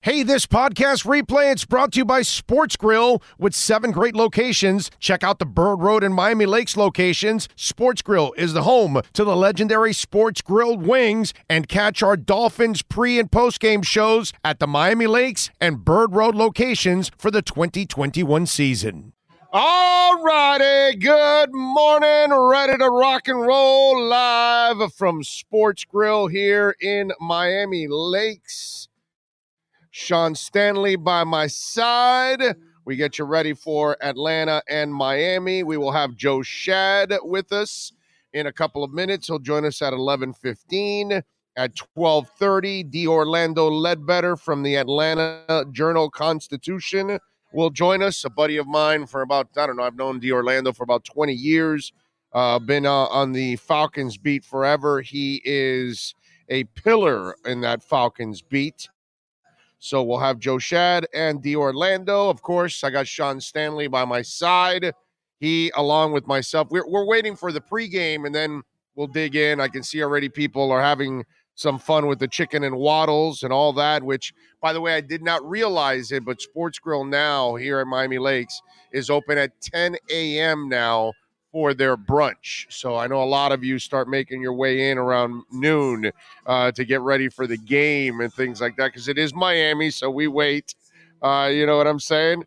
Hey, this podcast replay, it's brought to you by Sports Grill with 7 great locations. Check out the Bird Road and Miami Lakes locations. Sports Grill is the home to the legendary Sports Grilled Wings, and catch our Dolphins pre- and post-game shows at the Miami Lakes and Bird Road locations for the 2021 season. All righty, good morning, ready to rock and roll live from Sports Grill here in Miami Lakes. Sean Stanley by my side. We get you ready for Atlanta and Miami. We will have Joe Shad with us in a couple of minutes. He'll join us at 11:15. At 12:30, D'Orlando Ledbetter from the Atlanta Journal-Constitution will join us. A buddy of mine for about, I've known D'Orlando for about 20 years. Been on the Falcons beat forever. He is a pillar in that Falcons beat. So we'll have Joe Shad and D'Orlando. Of course, I got Sean Stanley by my side. He, along with myself, we're waiting for the pregame, and then we'll dig in. I can see already people are having some fun with the chicken and waddles and all that, which, by the way, I did not realize it, but Sports Grill now here at Miami Lakes is open at 10 a.m. now for their brunch. So I know a lot of you start making your way in around noon to get ready for the game and things like that, because it is Miami, so we wait. You know what I'm saying?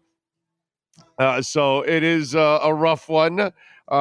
So it is a rough one.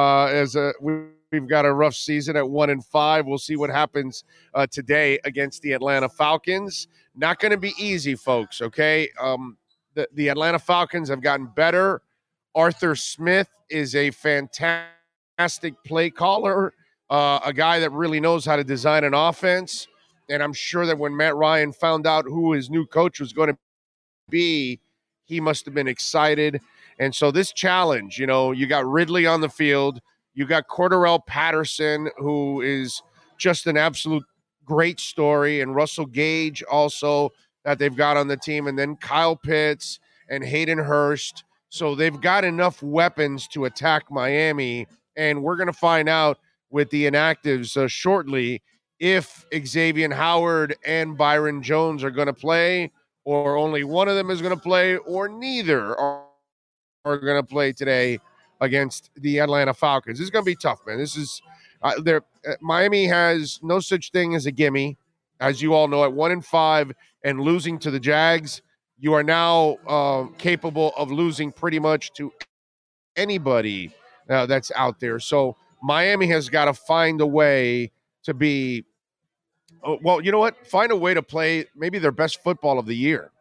We've got a rough season at 1-5. We'll see what happens today against the Atlanta Falcons. Not going to be easy, folks, okay? The Atlanta Falcons have gotten better. Arthur Smith is a fantastic play caller, a guy that really knows how to design an offense. And I'm sure that when Matt Ryan found out who his new coach was going to be, he must have been excited. And so this challenge, you got Ridley on the field. You got Cordarrelle Patterson, who is just an absolute great story, and Russell Gage also that they've got on the team, and then Kyle Pitts and Hayden Hurst. So they've got enough weapons to attack Miami, and we're going to find out with the inactives shortly if Xavier Howard and Byron Jones are going to play, or only one of them is going to play, or neither are going to play today against the Atlanta Falcons. This is going to be tough, man. This is Miami has no such thing as a gimme, as you all know. At 1-5 and losing to the Jags, you are now capable of losing pretty much to anybody that's out there. So Miami has got to find a way to be, well, you know what? Find a way to play maybe their best football of the year.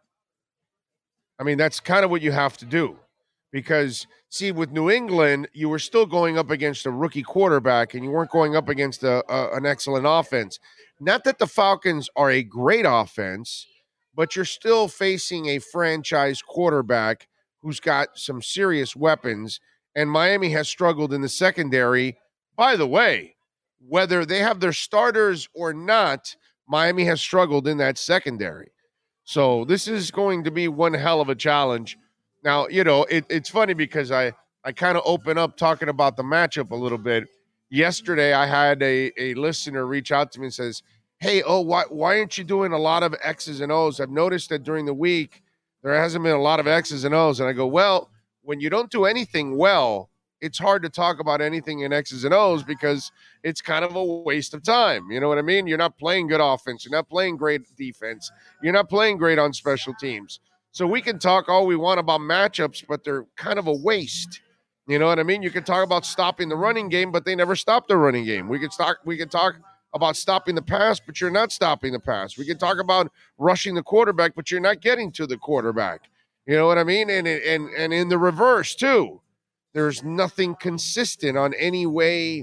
I mean, that's kind of what you have to do. Because, see, with New England, you were still going up against a rookie quarterback, and you weren't going up against an excellent offense. Not that the Falcons are a great offense, but you're still facing a franchise quarterback who's got some serious weapons, and Miami has struggled in the secondary. By the way, whether they have their starters or not, Miami has struggled in that secondary. So this is going to be one hell of a challenge. Now, it's funny because I kind of open up talking about the matchup a little bit. Yesterday, I had a listener reach out to me and says, hey, why aren't you doing a lot of X's and O's? I've noticed that during the week, there hasn't been a lot of X's and O's. And I go, well, when you don't do anything well, it's hard to talk about anything in X's and O's because it's kind of a waste of time. You know what I mean? You're not playing good offense. You're not playing great defense. You're not playing great on special teams. So we can talk all we want about matchups, but they're kind of a waste. You know what I mean? You can talk about stopping the running game, but they never stop the running game. We can talk about stopping the pass, but you're not stopping the pass. We can talk about rushing the quarterback, but you're not getting to the quarterback. You know what I mean? And in the reverse too. There's nothing consistent on any way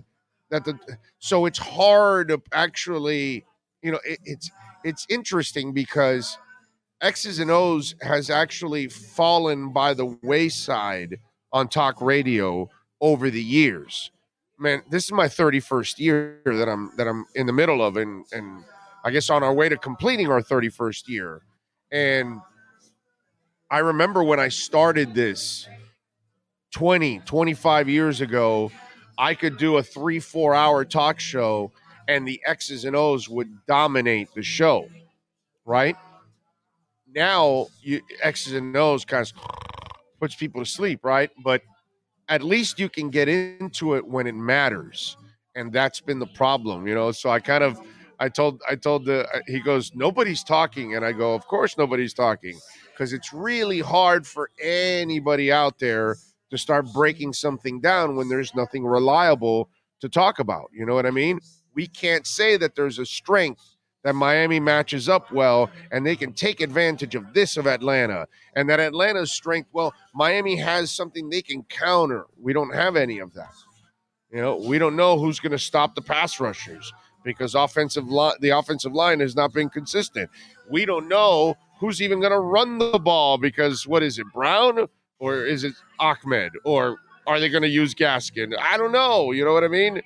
so it's hard to actually, it's interesting because X's and O's has actually fallen by the wayside on talk radio over the years. Man, this is my 31st year that I'm in the middle of, and I guess on our way to completing our 31st year. And I remember when I started this 25 years ago, I could do a 3-4 hour talk show and the X's and O's would dominate the show, right? now X's and O's kind of puts people to sleep, right? But at least you can get into it when it matters, and that's been the problem, So I told the he goes, nobody's talking, and I go, of course nobody's talking, because it's really hard for anybody out there to start breaking something down when there's nothing reliable to talk about. You know what I mean? We can't say that there's a strength that Miami matches up well and they can take advantage of this of Atlanta, and that Atlanta's strength, well, Miami has something they can counter. We don't have any of that. We don't know who's going to stop the pass rushers because the offensive line has not been consistent. We don't know who's even going to run the ball because what is it, Brown or is it Ahmed, or are they going to use Gaskin? I don't know. You know what I mean?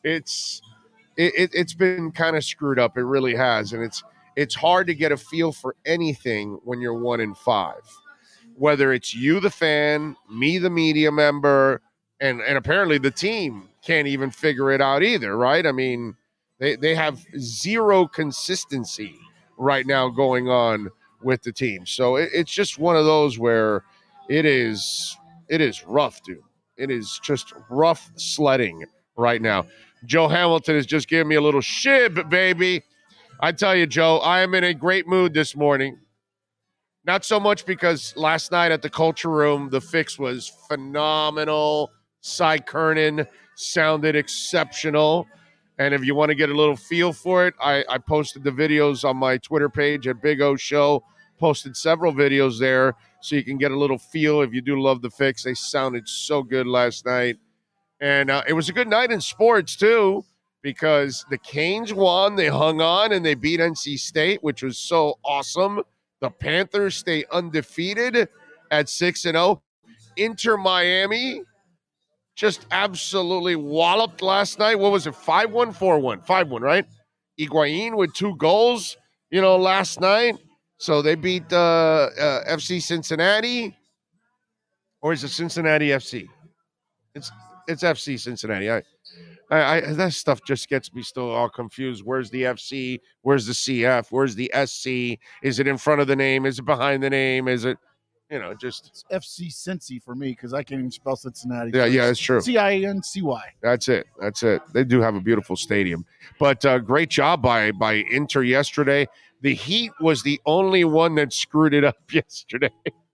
It's been kind of screwed up. It really has, and it's hard to get a feel for anything when you're 1-5. Whether it's you, the fan, me, the media member, and apparently the team can't even figure it out either, right? I mean, they have zero consistency right now going on with the team. So it's just one of those where it is rough, dude. It is just rough sledding right now. Joe Hamilton has just given me a little shib, baby. I tell you, Joe, I am in a great mood this morning. Not so much because last night at the Culture Room, the fix was phenomenal. Cy Kernan sounded exceptional. And if you want to get a little feel for it, I posted the videos on my Twitter page at Big O Show. Posted several videos there so you can get a little feel if you do love the fix. They sounded so good last night. And it was a good night in sports, too, because the Canes won. They hung on, and they beat NC State, which was so awesome. The Panthers stay undefeated at 6-0. Inter Miami just absolutely walloped last night. What was it, 5-1, 4-1? 5-1, right? Higuain with 2 goals, last night. So they beat FC Cincinnati. Or is it Cincinnati FC? It's FC Cincinnati. I that stuff just gets me still all confused. Where's the FC? Where's the CF? Where's the SC? Is it in front of the name? Is it behind the name? Is it, just it's FC Cincy for me because I can't even spell Cincinnati. Yeah, it's true. CINCY. That's it. They do have a beautiful stadium, but great job by Inter yesterday. The Heat was the only one that screwed it up yesterday.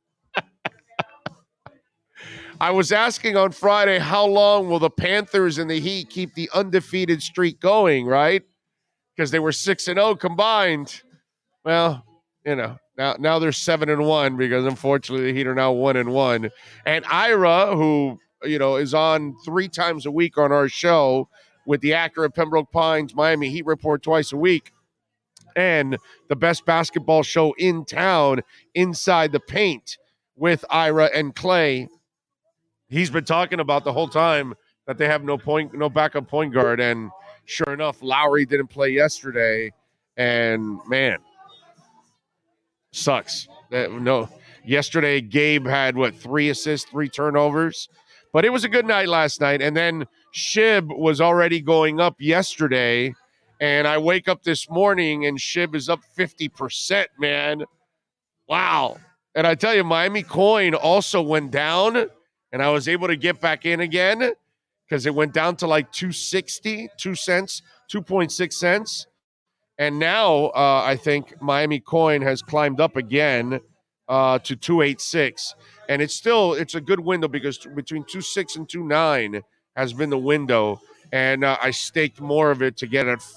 I was asking on Friday, how long will the Panthers and the Heat keep the undefeated streak going, right? Because they were 6-0 combined. Well, now they're 7-1 because unfortunately the Heat are now 1-1. And Ira, who is on 3 times a week on our show with the Accurate Pembroke Pines Miami Heat Report twice a week, and the best basketball show in town, Inside the Paint, with Ira and Clay. He's been talking about the whole time that they have no backup point guard, and sure enough, Lowry didn't play yesterday, and man, sucks. Yesterday Gabe had 3 assists, 3 turnovers, but it was a good night last night. And then Shib was already going up yesterday, and I wake up this morning and Shib is up 50%, man. Wow. And I tell you, Miami coin also went down. And I was able to get back in again because it went down to 2.60, 2 cents, 2.6 cents. And now I think Miami coin has climbed up again to 2.86. And it's a good window because between 2.6 and 2.9 has been the window. And I staked more of it to get at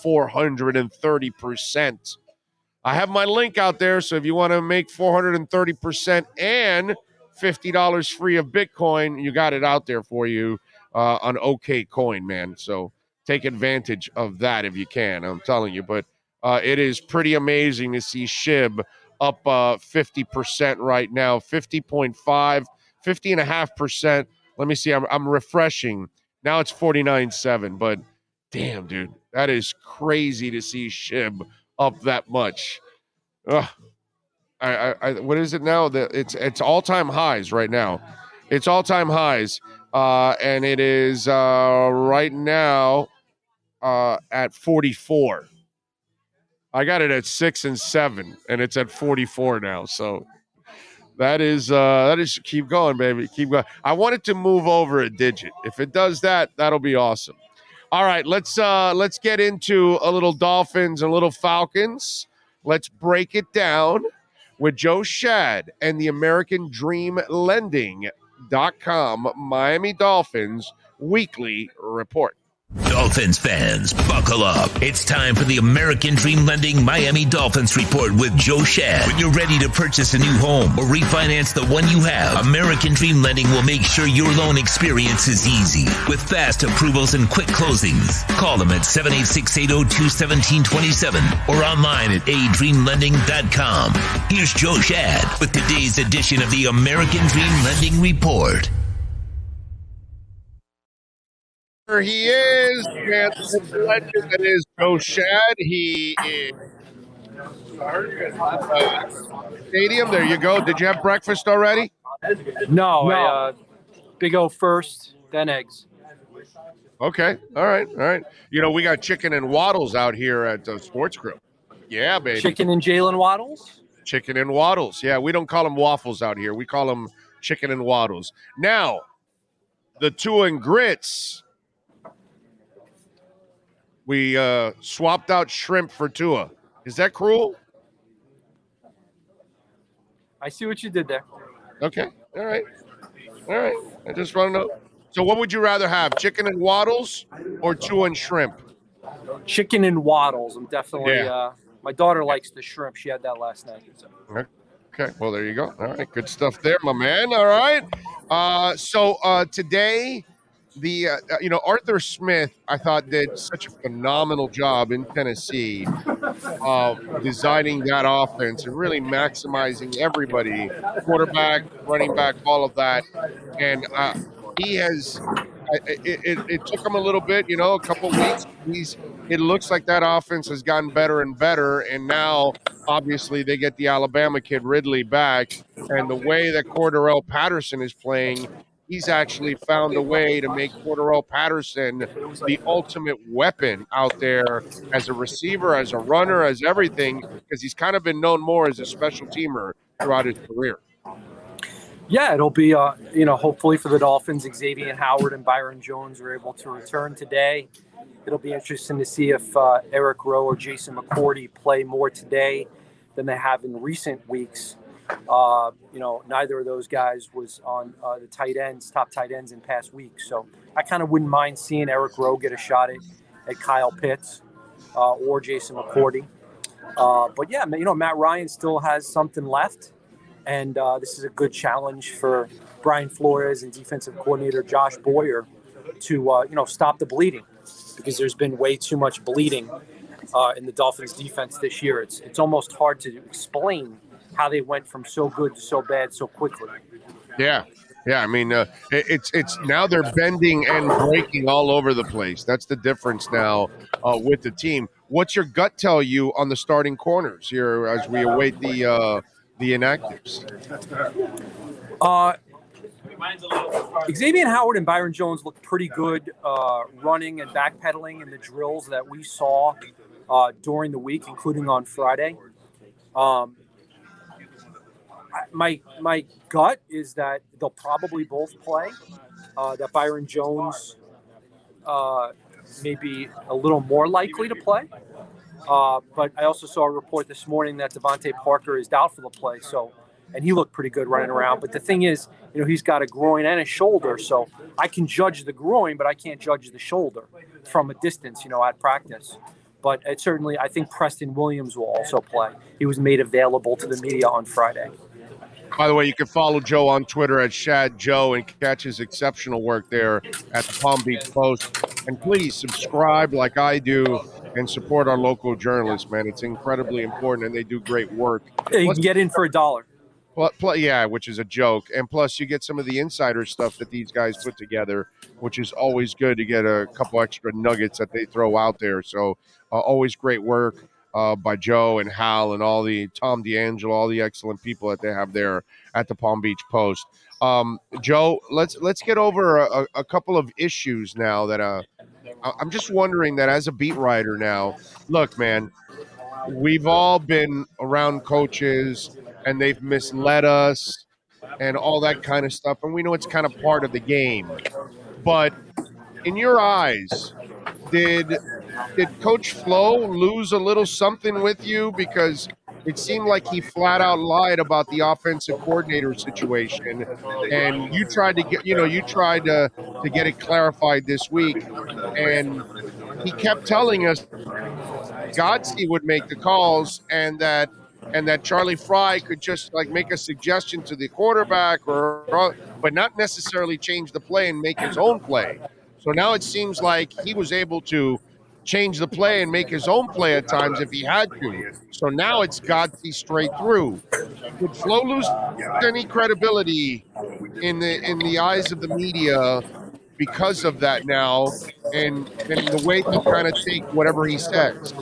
430%. I have my link out there. So if you want to make 430% and $50 free of Bitcoin, you got it out there for you on OK Coin, man. So take advantage of that if you can. I'm telling you, but it is pretty amazing to see Shib up 50% right now, 50.5, 50.5%. Let me see. I'm refreshing. Now it's 49.7, but damn, dude, that is crazy to see Shib up that much. Ugh. What is it now? It's all-time highs right now. It's all-time highs, and it is right now at 44. I got it at 6 and 7, and it's at 44 now. So that is keep going, baby. Keep going. I want it to move over a digit. If it does that, that'll be awesome. All right, let's get into a little Dolphins and a little Falcons. Let's break it down with Joe Schad and the American Dream Lending.com Miami Dolphins weekly report. Dolphins fans, buckle up. It's time for the American Dream Lending Miami Dolphins report with Joe Schad. When you're ready to purchase a new home or refinance the one you have, American Dream Lending will make sure your loan experience is easy with fast approvals and quick closings. Call them at 786-802-1727 or online at adreamlending.com. Here's Joe Schad with today's edition of the American Dream Lending report. Here he is, man, the legend that is Joe Schad. He is stadium. There you go. Did you have breakfast already? No. Big O first, then eggs. Okay. All right. You know, we got chicken and waddles out here at Sports Grill. Yeah, baby. Chicken and Jalen Waddles? Chicken and waddles. Yeah, we don't call them waffles out here. We call them chicken and waddles. Now, the Tua and Grits. We swapped out shrimp for Tua. Is that cruel? I see what you did there. Okay. All right. I just want to know. So what would you rather have, chicken and waddles or Tua and shrimp? Chicken and Waddles. I'm definitely my daughter likes the shrimp. She had that last night. Okay. Well, there you go. All right. Good stuff there, my man. All right. So today, the Arthur Smith, I thought, did such a phenomenal job in Tennessee of designing that offense and really maximizing everybody, quarterback, running back, all of that. And he has it took him a little bit, a couple of weeks. It looks like that offense has gotten better and better, and now obviously they get the Alabama kid Ridley back, and the way that Cordarrelle Patterson is playing, he's actually found a way to make Cordarrelle Patterson the ultimate weapon out there as a receiver, as a runner, as everything, because he's kind of been known more as a special teamer throughout his career. Yeah, it'll be, hopefully for the Dolphins, Xavier Howard and Byron Jones are able to return today. It'll be interesting to see if Eric Rowe or Jason McCourty play more today than they have in recent weeks. Neither of those guys was on the top tight ends in past weeks. So I kind of wouldn't mind seeing Eric Rowe get a shot at Kyle Pitts or Jason McCourty. But yeah, Matt Ryan still has something left. And this is a good challenge for Brian Flores and defensive coordinator Josh Boyer to, stop the bleeding, because there's been way too much bleeding in the Dolphins defense this year. It's almost hard to explain how they went from so good to so bad so quickly. Yeah. I mean, it's now they're bending and breaking all over the place. That's the difference now with the team. What's your gut tell you on the starting corners here as we await the inactives? Xavier Howard and Byron Jones looked pretty good running and backpedaling in the drills that we saw during the week, including on Friday. My gut is that they'll probably both play, that Byron Jones may be a little more likely to play. But I also saw a report this morning that Devontae Parker is doubtful to play. And he looked pretty good running around. But the thing is, he's got a groin and a shoulder. So I can judge the groin, but I can't judge the shoulder from a distance, at practice. But I think Preston Williams will also play. He was made available to the media on Friday. By the way, you can follow Joe on Twitter at Shad Joe and catch his exceptional work there at the Palm Beach Post. And please subscribe like I do and support our local journalists, man. It's incredibly important, and they do great work. Yeah, you can get in for $1. Yeah, which is a joke. And plus, you get some of the insider stuff that these guys put together, which is always good to get a couple extra nuggets that they throw out there. So always great work by Joe and Hal and all the Tom D'Angelo, all the excellent people that they have there at the Palm Beach Post. Joe, let's get over a couple of issues now that I'm just wondering that as a beat writer now, look, man, we've all been around coaches and they've misled us and all that kind of stuff. And we know it's kind of part of the game. But in your eyes, did Coach Flo lose a little something with you? Because it seemed like he flat out lied about the offensive coordinator situation. And you tried to get, to get it clarified this week. And he kept telling us Godsey would make the calls and that Charlie Fry could just like make a suggestion to the quarterback but not necessarily change the play and make his own play. So now it seems like he was able to change the play and make his own play at times if he had to. So now it's Godsey straight through. Would Flo lose any credibility in the eyes of the media because of that now and the way to kind of take whatever he says?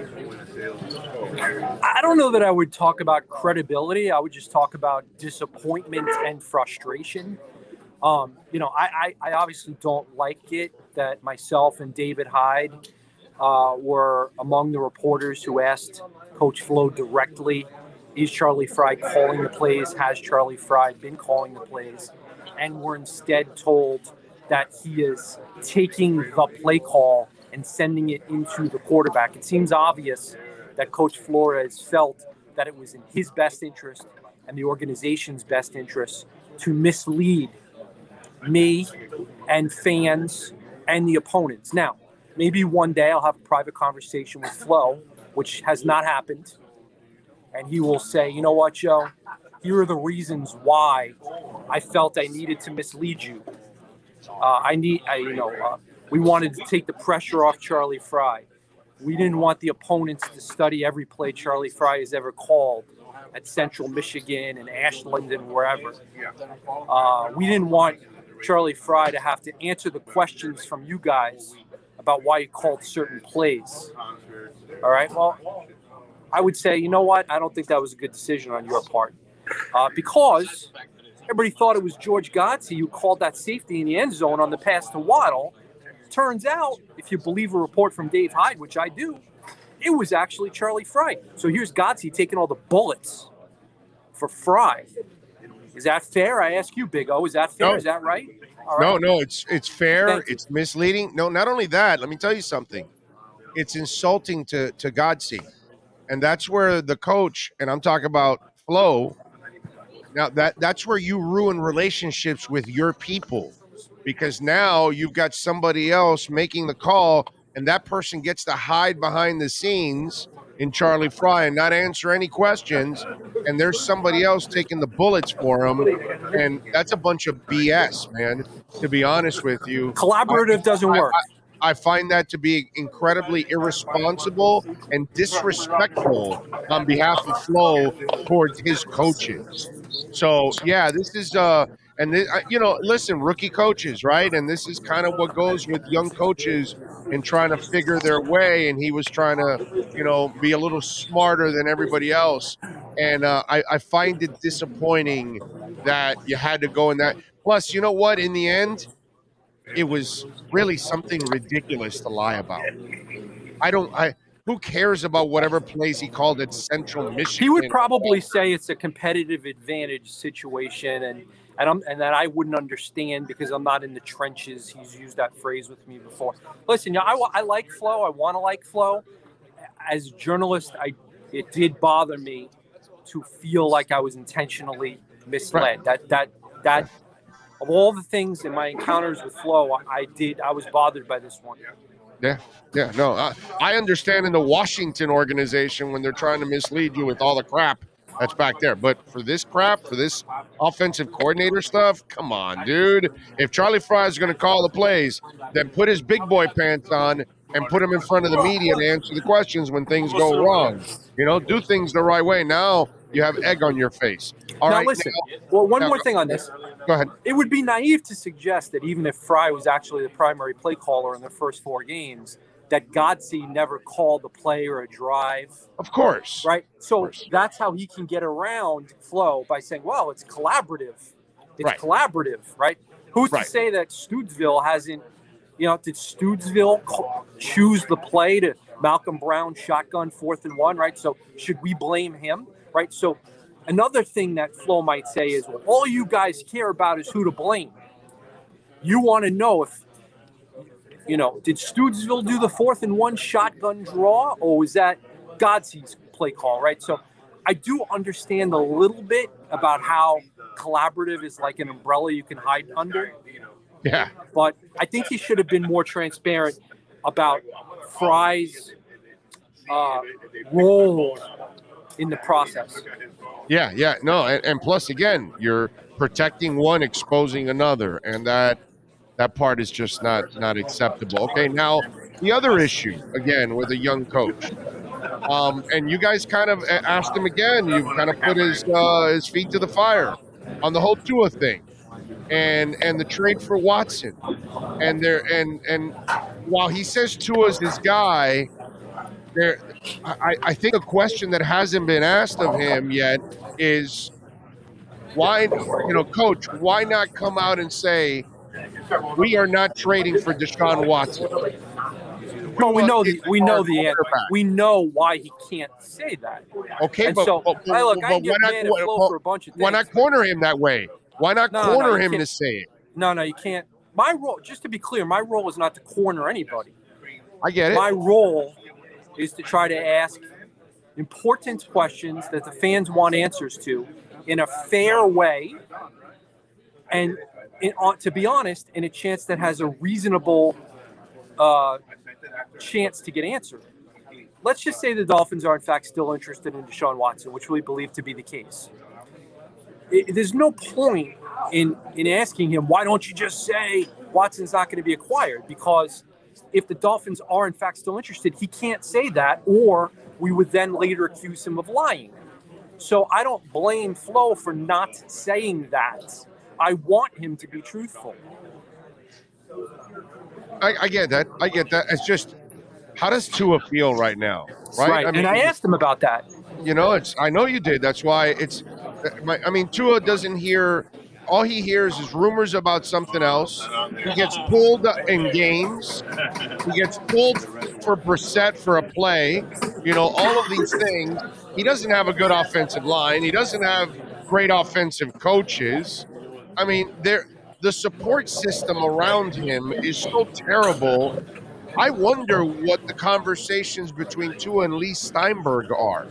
I don't know that I would talk about credibility. I would just talk about disappointment and frustration. I obviously don't like it that myself and David Hyde were among the reporters who asked Coach Flo directly, is Charlie Fry calling the plays? Has Charlie Fry been calling the plays? And we're instead told that he is taking the play call and sending it into the quarterback. It seems obvious that Coach Flores felt that it was in his best interest and the organization's best interest to mislead me and fans and the opponents. Now, maybe one day I'll have a private conversation with Flo, which has not happened, and he will say, you know what, Joe, here are the reasons why I felt I needed to mislead you. We wanted to take the pressure off Charlie Fry. We didn't want the opponents to study every play Charlie Fry has ever called at Central Michigan and Ashland and wherever. We didn't want Charlie Fry to have to answer the questions from you guys about why he called certain plays. All right, well, I would say, you know what? I don't think that was a good decision on your part because everybody thought it was George Godsey who called that safety in the end zone on the pass to Waddle. Turns out, if you believe a report from Dave Hyde, which I do, it was actually Charlie Fry. So here's Godsey taking all the bullets for Fry. Is that fair? I ask you, Big O. Is that fair? No. Is that right? No, it's fair. It's misleading. No, not only that, let me tell you something. It's insulting to Godsey. And that's where the coach, and I'm talking about Flo, now that's where you ruin relationships with your people. Because now you've got somebody else making the call, and that person gets to hide behind the scenes in Charlie Fry and not answer any questions, and there's somebody else taking the bullets for him, and that's a bunch of BS, man, to be honest with you. Collaborative doesn't work. I find that to be incredibly irresponsible and disrespectful on behalf of Flo towards his coaches. So, yeah, this is and this, listen, rookie coaches, right? And this is kind of what goes with young coaches in trying to figure their way. And he was trying to, be a little smarter than everybody else. And I find it disappointing that you had to go in that. Plus, you know what? In the end, it was really something ridiculous to lie about. Who cares about whatever plays he called at Central Michigan? He would probably say it's a competitive advantage situation, and that I wouldn't understand because I'm not in the trenches. He's used that phrase with me before. Listen, I like Flo. I want to like Flo. As a journalist, it did bother me to feel like I was intentionally misled. Right. That of all the things in my encounters with Flo, I was bothered by this one. Yeah. No, I understand in the Washington organization when they're trying to mislead you with all the crap that's back there. But for this crap, for this offensive coordinator stuff, come on, dude. If Charlie Fry is going to call the plays, then put his big boy pants on and put him in front of the media to answer the questions when things go wrong. Do things the right way. Now you have egg on your face. All right. Listen. One more thing on this. Go ahead. It would be naive to suggest that even if Fry was actually the primary play caller in the first 4 games, that Godsey never called a play or a drive. Of course. Right? So that's how he can get around Flo by saying, well, it's collaborative. It's collaborative, right? Who's to say that Stootsville hasn't, did Stootsville choose the play to Malcolm Brown shotgun 4th and 1, right? So should we blame him, right? So another thing that Flo might say is, well, all you guys care about is who to blame. You want to know if, did Studesville do the 4th and 1 shotgun draw, or was that Godsey's play call, right? So I do understand a little bit about how collaborative is like an umbrella you can hide under. Yeah. But I think he should have been more transparent about Fry's role in the process. Yeah. No, and plus, again, you're protecting one, exposing another, and that part is just not acceptable. Okay, now the other issue, again, with a young coach. And you guys kind of asked him again. You kind of put his feet to the fire on the whole Tua thing, and the trade for Watson. And while he says Tua's his guy, I think a question that hasn't been asked of him yet is why, Coach, why not come out and say we are not trading for Deshaun Watson? Well, we know the answer. We know why he can't say that. Okay, and but I get mad at Flo for a bunch of things. Why not corner him that way? Why not corner him to say it? No, you can't. My role, just to be clear, my role is not to corner anybody. I get it. My role is to try to ask important questions that the fans want answers to in a fair way, and to be honest, in a chance that has a reasonable chance to get answered. Let's just say the Dolphins are in fact still interested in Deshaun Watson, which we believe to be the case. There's no point in asking him, why don't you just say Watson's not going to be acquired? Because if the Dolphins are in fact still interested, he can't say that, or we would then later accuse him of lying. So I don't blame Flo for not saying that. I want him to be truthful. I get that. It's just, how does Tua feel right now? Right. I mean, I asked him about that. I know you did. That's why Tua doesn't hear. All he hears is rumors about something else. He gets pulled in games. He gets pulled for Brissett for a play. All of these things. He doesn't have a good offensive line. He doesn't have great offensive coaches. I mean, the support system around him is so terrible. I wonder what the conversations between Tua and Lee Steinberg are.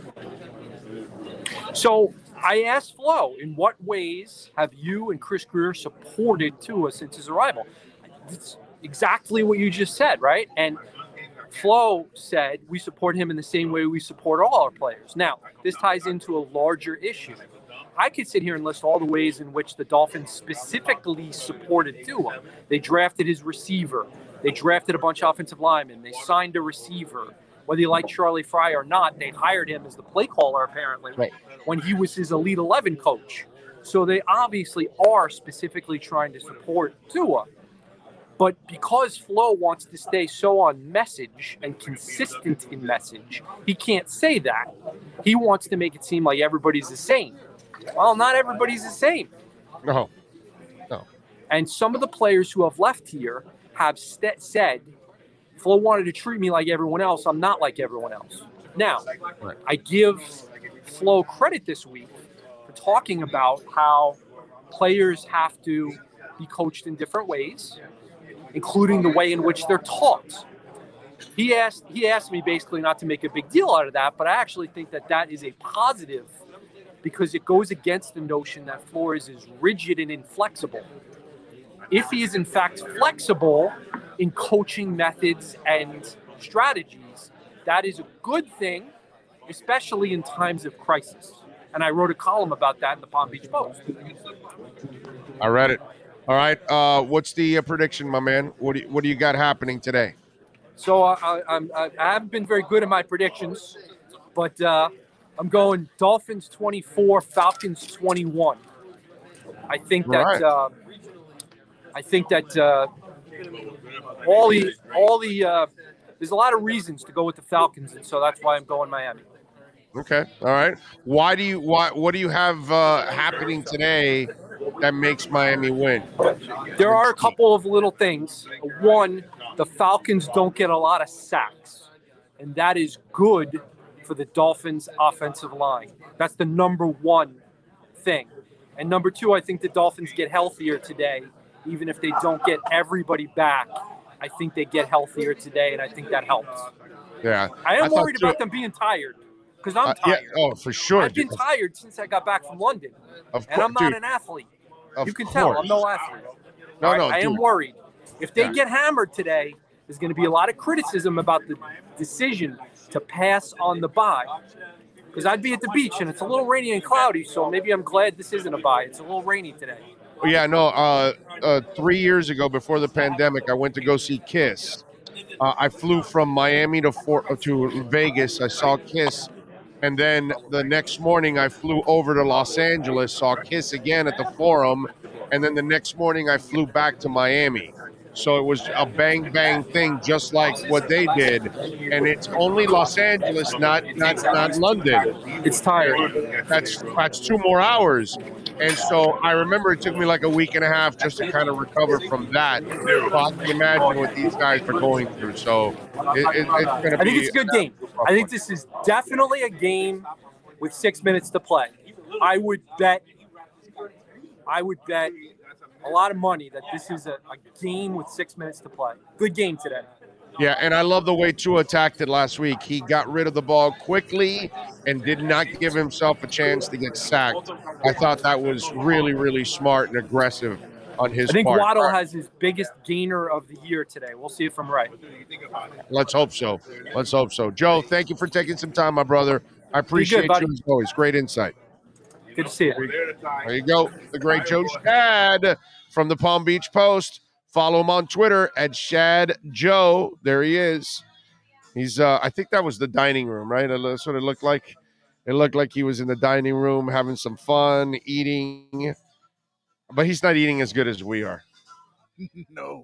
So I asked Flo, in what ways have you and Chris Grier supported Tua since his arrival? It's exactly what you just said, right? And Flo said we support him in the same way we support all our players. Now, this ties into a larger issue. I could sit here and list all the ways in which the Dolphins specifically supported Tua. They drafted his receiver. They drafted a bunch of offensive linemen. They signed a receiver. Whether you like Charlie Fry or not, they hired him as the play caller, apparently, right, when he was his Elite 11 coach. So they obviously are specifically trying to support Tua. But because Flo wants to stay so on message and consistent in message, he can't say that. He wants to make it seem like everybody's the same. Well, not everybody's the same. No. And some of the players who have left here have said, Flo wanted to treat me like everyone else. I'm not like everyone else. Now, right, I give Flo credit this week for talking about how players have to be coached in different ways, including the way in which they're taught. He asked me basically not to make a big deal out of that, but I actually think that is a positive because it goes against the notion that Flores is rigid and inflexible. If he is in fact flexible in coaching methods and strategies, that is a good thing, especially in times of crisis. And I wrote a column about that in the Palm Beach Post. I read it. All right. What's the prediction, my man? What do you got happening today? So I haven't been very good at my predictions, but I'm going Dolphins 24, Falcons 21. I think that right, all the there's a lot of reasons to go with the Falcons, and so that's why I'm going Miami. Okay. All right. What do you have happening today that makes Miami win? There are a couple of little things. One, the Falcons don't get a lot of sacks. and that is good for the Dolphins' offensive line. That's the number one thing. And number two, I think the Dolphins get healthier today, even if they don't get everybody back. I think they get healthier today, and I think that helps. Yeah. I am worried about them being tired because I'm tired. Yeah, oh, for sure. I've been tired since I got back from London, and I'm not an athlete. You can tell I'm no athlete. I am worried. If they get hammered today, there's going to be a lot of criticism about the decision to pass on the bye. Because I'd be at the beach, and it's a little rainy and cloudy, so maybe I'm glad this isn't a bye. It's a little rainy today. Yeah, no, 3 years ago, before the pandemic, I went to go see Kiss. I flew from Miami to Vegas. I saw Kiss. And then the next morning, I flew over to Los Angeles, saw Kiss again at the Forum. And then the next morning, I flew back to Miami. So it was a bang thing, just like what they did. And it's only Los Angeles, not London. It's tired. That's 2 more hours. And so I remember it took me like a week and a half just to kind of recover from that. So I can imagine what these guys are going through. So it's going to be. I think it's a good game. I think this is definitely a game with 6 minutes to play. I would bet a lot of money that this is a game with 6 minutes to play. Good game today. Yeah, and I love the way Tua attacked it last week. He got rid of the ball quickly and did not give himself a chance to get sacked. I thought that was really, really smart and aggressive on his part. I think Waddle has his biggest gainer of the year today. We'll see if I'm right. Let's hope so. Let's hope so. Joe, thank you for taking some time, my brother. I appreciate you as always. Great insight. Good to see you. There you go. The great Joe Shad from the Palm Beach Post. Follow him on Twitter at Shad Joe. There he is. He's I think that was the dining room, right? That's what it looked like. It looked like he was in the dining room having some fun, eating. But he's not eating as good as we are. No.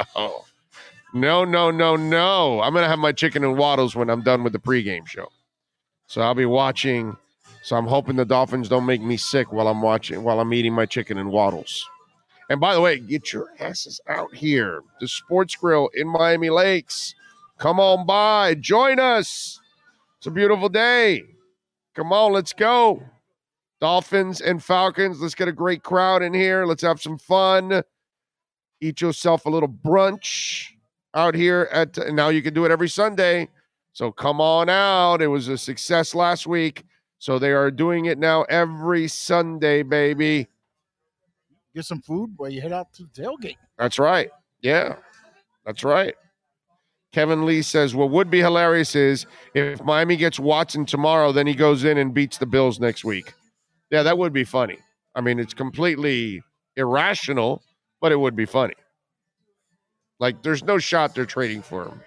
No. I'm going to have my chicken and waddles when I'm done with the pregame show. So I'll be watching. So I'm hoping the Dolphins don't make me sick while I'm eating my chicken and waddles. And by the way, get your asses out here. The Sports Grill in Miami Lakes. Come on by. Join us. It's a beautiful day. Come on, let's go. Dolphins and Falcons. Let's get a great crowd in here. Let's have some fun. Eat yourself a little brunch out here and now you can do it every Sunday. So come on out. It was a success last week. So they are doing it now every Sunday, baby. Get some food while you head out to the tailgate. That's right. Yeah, that's right. Kevin Lee says, what would be hilarious is if Miami gets Watson tomorrow, then he goes in and beats the Bills next week. Yeah, that would be funny. I mean, it's completely irrational, but it would be funny. Like, there's no shot they're trading for him.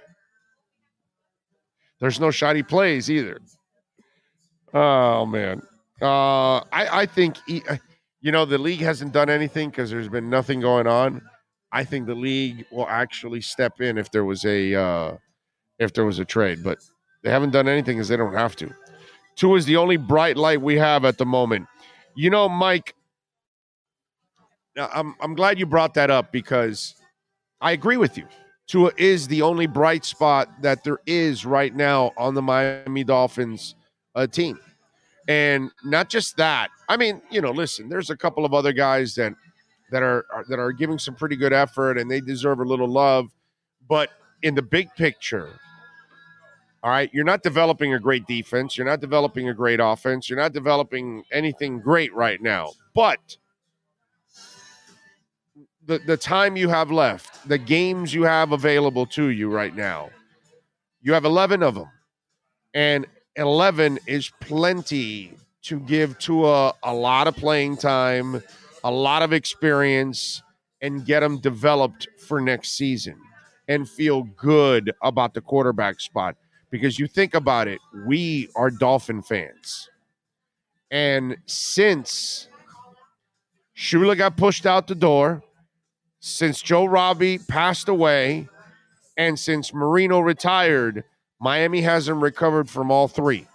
There's no shot he plays either. Oh, man. I think, the league hasn't done anything because there's been nothing going on. I think the league will actually step in if there was a trade, but they haven't done anything because they don't have to. Tua is the only bright light we have at the moment. Mike, I'm glad you brought that up because I agree with you. Tua is the only bright spot that there is right now on the Miami Dolphins team. And not just that. I mean, listen, there's a couple of other guys that are giving some pretty good effort and they deserve a little love. But in the big picture, all right, you're not developing a great defense. You're not developing a great offense. You're not developing anything great right now. But the time you have left, the games you have available to you right now, you have 11 of them. And 11 is plenty to give Tua a lot of playing time, a lot of experience, and get them developed for next season and feel good about the quarterback spot. Because you think about it, we are Dolphin fans. And since Shula got pushed out the door, since Joe Robbie passed away, and since Marino retired, Miami hasn't recovered from all three.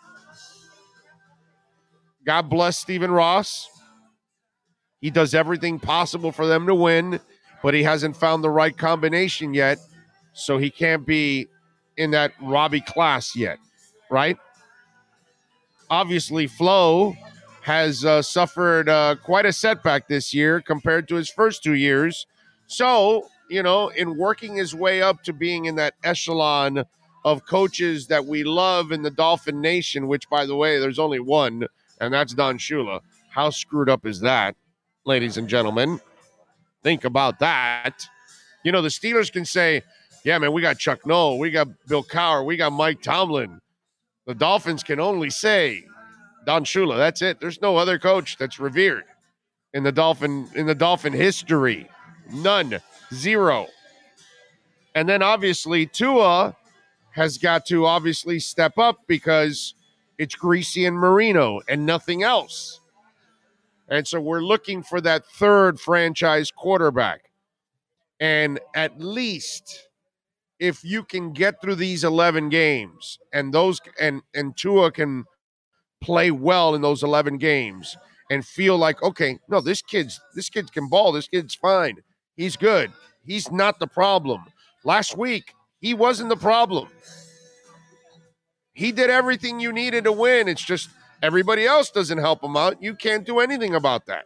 God bless Stephen Ross. He does everything possible for them to win, but he hasn't found the right combination yet, so he can't be in that Robbie class yet, right? Obviously, Flo has suffered quite a setback this year compared to his first 2 years. So, in working his way up to being in that echelon of coaches that we love in the Dolphin Nation, which, by the way, there's only one, and that's Don Shula. How screwed up is that, ladies and gentlemen? Think about that. The Steelers can say, yeah, man, we got Chuck Noll, we got Bill Cowher, we got Mike Tomlin. The Dolphins can only say Don Shula. That's it. There's no other coach that's revered in the Dolphin history. None. Zero. And then obviously Tua has got to obviously step up because it's Greasy and Marino and nothing else. And so we're looking for that third franchise quarterback. And at least if you can get through these 11 games and Tua can play well in those 11 games and feel like, okay, no, this kid can ball. This kid's fine. He's good. He's not the problem. Last week, he wasn't the problem. He did everything you needed to win. It's just everybody else doesn't help him out. You can't do anything about that.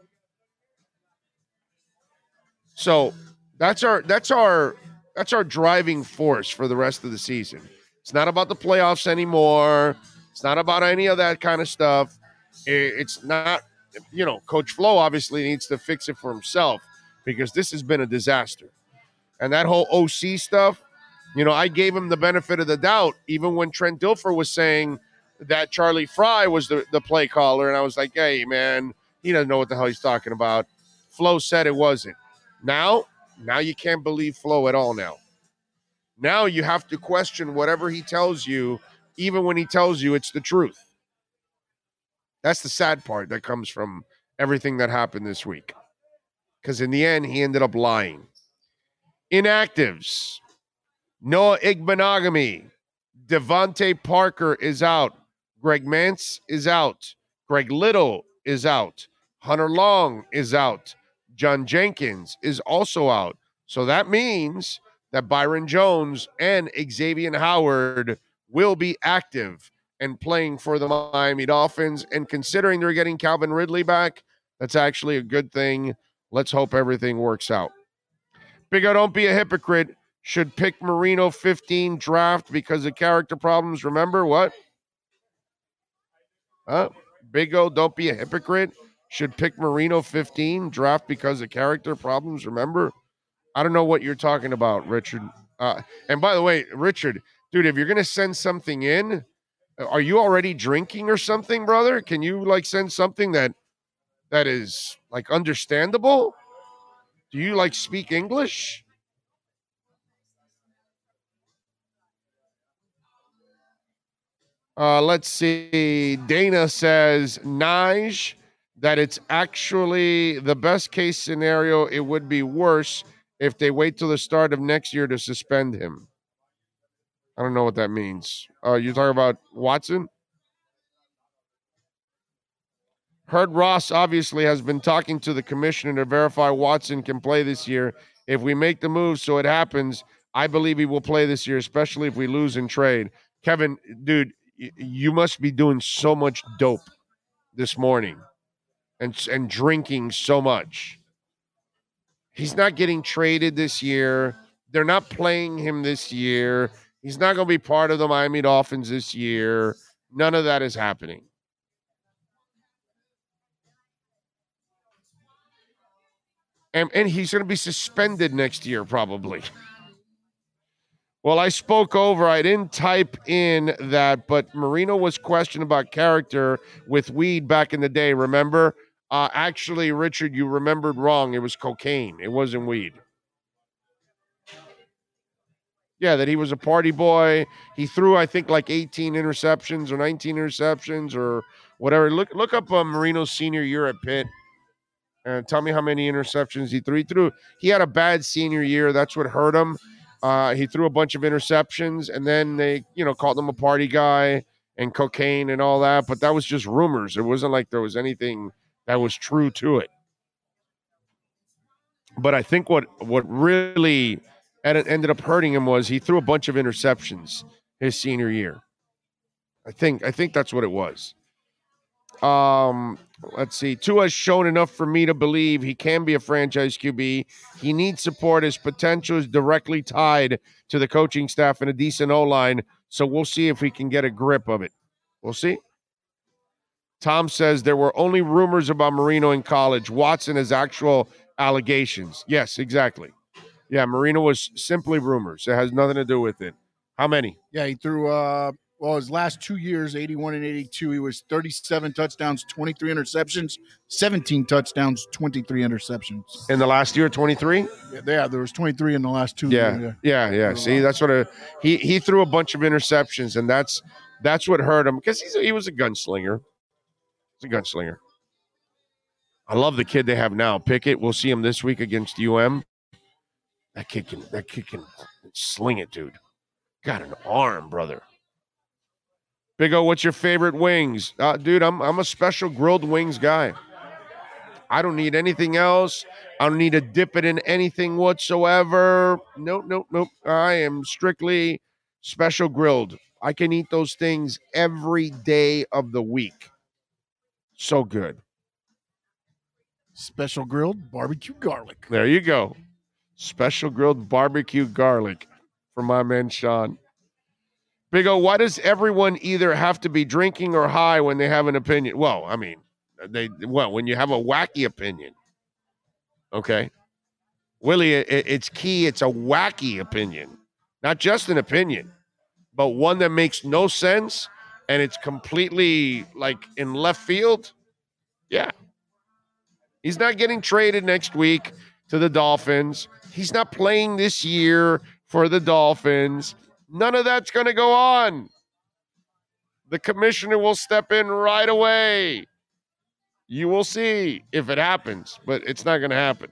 So that's our driving force for the rest of the season. It's not about the playoffs anymore. It's not about any of that kind of stuff. It's not, Coach Flo obviously needs to fix it for himself because this has been a disaster. And that whole OC stuff, I gave him the benefit of the doubt, even when Trent Dilfer was saying that Charlie Fry was the play caller. And I was like, hey, man, he doesn't know what the hell he's talking about. Flo said it wasn't. Now you can't believe Flo at all now. Now you have to question whatever he tells you, even when he tells you it's the truth. That's the sad part that comes from everything that happened this week. Because in the end, he ended up lying. Inactives. Noah Igbenogany. Devontae Parker is out. Greg Mance is out. Greg Little is out. Hunter Long is out. John Jenkins is also out. So that means that Byron Jones and Xavier Howard will be active and playing for the Miami Dolphins. And considering they're getting Calvin Ridley back, that's actually a good thing. Let's hope everything works out. Big O, don't be a hypocrite. Should pick Marino 15 draft because of character problems. Remember what? Big O, don't be a hypocrite. Should pick Marino 15 draft because of character problems. Remember? I don't know what you're talking about, Richard. And by the way, Richard, dude, if you're going to send something in, are you already drinking or something, brother? Can you send something that is understandable? Do you speak English? Let's see. Dana says, Nige, that it's actually the best case scenario. It would be worse if they wait till the start of next year to suspend him. I don't know what that means. You're talking about Watson? Heard Ross obviously has been talking to the commissioner to verify Watson can play this year. If we make the move so it happens, I believe he will play this year, especially if we lose in trade. Kevin, dude, you must be doing so much dope this morning and drinking so much. He's not getting traded this year. They're not playing him this year. He's not going to be part of the Miami Dolphins this year. None of that is happening. And he's going to be suspended next year, probably. Well, I spoke over. I didn't type in that, but Marino was questioned about character with weed back in the day, remember? Actually, Richard, you remembered wrong. It was cocaine. It wasn't weed. Yeah, that he was a party boy. He threw, I think, 18 interceptions or 19 interceptions or whatever. Look up Marino's senior year at Pitt. And tell me how many interceptions he threw. He had a bad senior year. That's what hurt him. He threw a bunch of interceptions, and then they, called him a party guy and cocaine and all that. But that was just rumors. It wasn't like there was anything that was true to it. But I think what really ended up hurting him was he threw a bunch of interceptions. his senior year. I think that's what it was. Let's see. Tua has shown enough for me to believe he can be a franchise QB. He needs support. His potential is directly tied to the coaching staff and a decent O-line. So we'll see if we can get a grip of it. We'll see. Tom says there were only rumors about Marino in college. Watson has actual allegations. Yes, exactly. Yeah, Marino was simply rumors. It has nothing to do with it. How many? Yeah, he threw his last 2 years, 81 and 82, he was 37 touchdowns, 23 interceptions, 17 touchdowns, 23 interceptions. In the last year, 23? Yeah, there was 23 in the last 2 years. Yeah. See, that's what he threw a bunch of interceptions, and that's what hurt him because he was a gunslinger. He's a gunslinger. I love the kid they have now, Pickett. We'll see him this week against UM. That kid can sling it, dude. Got an arm, brother. Big O, what's your favorite wings? Dude, I'm a special grilled wings guy. I don't need anything else. I don't need to dip it in anything whatsoever. Nope. I am strictly special grilled. I can eat those things every day of the week. So good. Special grilled barbecue garlic. There you go. Special grilled barbecue garlic for my man Sean. Big O, why does everyone either have to be drinking or high when they have an opinion? Well, I mean, when you have a wacky opinion. Okay. Willie, it's key. It's a wacky opinion. Not just an opinion, but one that makes no sense and it's completely like in left field. Yeah. He's not getting traded next week to the Dolphins. He's not playing this year for the Dolphins. None of that's going to go on. The commissioner will step in right away. You will see if it happens, but it's not going to happen.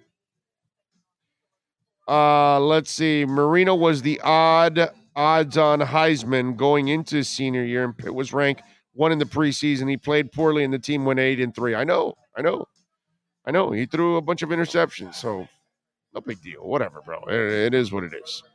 Let's see. Marino was the odds on Heisman going into his senior year, and Pitt was ranked 1 in the preseason. He played poorly, and the team went 8-3. I know. He threw a bunch of interceptions, so no big deal. Whatever, bro. It is what it is.